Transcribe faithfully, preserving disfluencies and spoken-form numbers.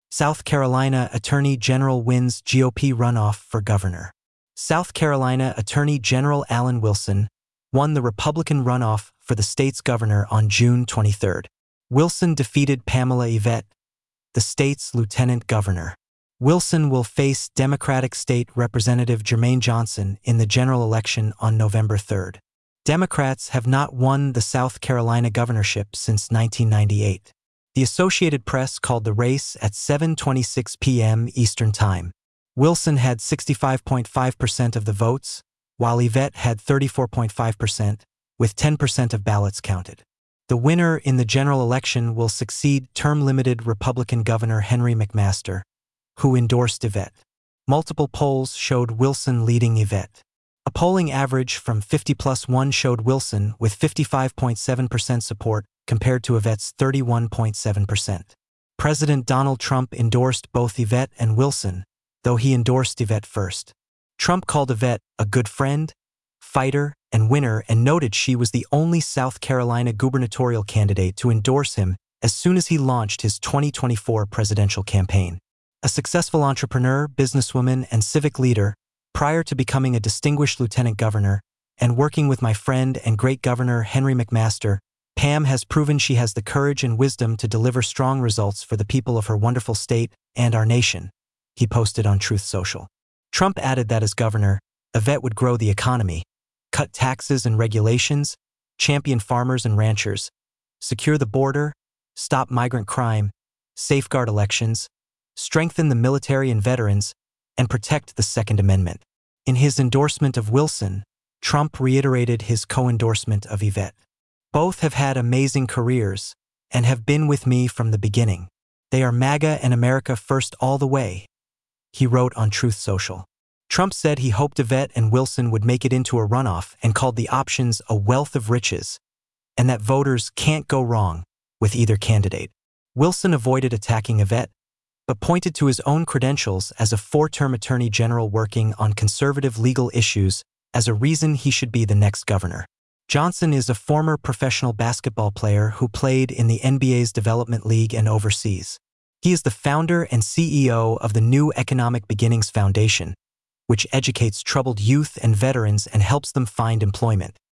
South Carolina Attorney General wins G O P runoff for governor. South Carolina Attorney General Alan Wilson won the Republican runoff for the state's governor on June twenty-third. Wilson defeated Pamela Yvette, the state's lieutenant governor. Wilson will face Democratic State Representative Jermaine Johnson in the general election on November third. Democrats have not won the South Carolina governorship since nineteen ninety-eight. The Associated Press called the race at seven twenty-six p m Eastern Time. Wilson had sixty-five point five percent of the votes, while Yvette had thirty-four point five percent, with ten percent of ballots counted. The winner in the general election will succeed term-limited Republican Governor Henry McMaster, who endorsed Yvette. Multiple polls showed Wilson leading Yvette. A polling average from fifty plus one showed Wilson with fifty-five point seven percent support compared to Yvette's thirty-one point seven percent. President Donald Trump endorsed both Yvette and Wilson, though he endorsed Yvette first. Trump called Yvette a good friend, fighter, and winner and noted she was the only South Carolina gubernatorial candidate to endorse him as soon as he launched his twenty twenty-four presidential campaign. A successful entrepreneur, businesswoman, and civic leader, prior to becoming a distinguished lieutenant governor and working with my friend and great governor Henry McMaster, Pam has proven she has the courage and wisdom to deliver strong results for the people of her wonderful state and our nation, he posted on Truth Social. Trump added that as governor, Yvette would grow the economy, cut taxes and regulations, champion farmers and ranchers, secure the border, stop migrant crime, safeguard elections, strengthen the military and veterans, and protect the Second Amendment. In his endorsement of Wilson, Trump reiterated his co-endorsement of Yvette. Both have had amazing careers and have been with me from the beginning. They are MAGA and America first all the way, he wrote on Truth Social. Trump said he hoped Yvette and Wilson would make it into a runoff and called the options a wealth of riches, and that voters can't go wrong with either candidate. Wilson avoided attacking Yvette, but pointed to his own credentials as a four-term attorney general working on conservative legal issues as a reason he should be the next governor. Johnson is a former professional basketball player who played in the N B A's Development League and overseas. He is the founder and C E O of the New Economic Beginnings Foundation, which educates troubled youth and veterans and helps them find employment.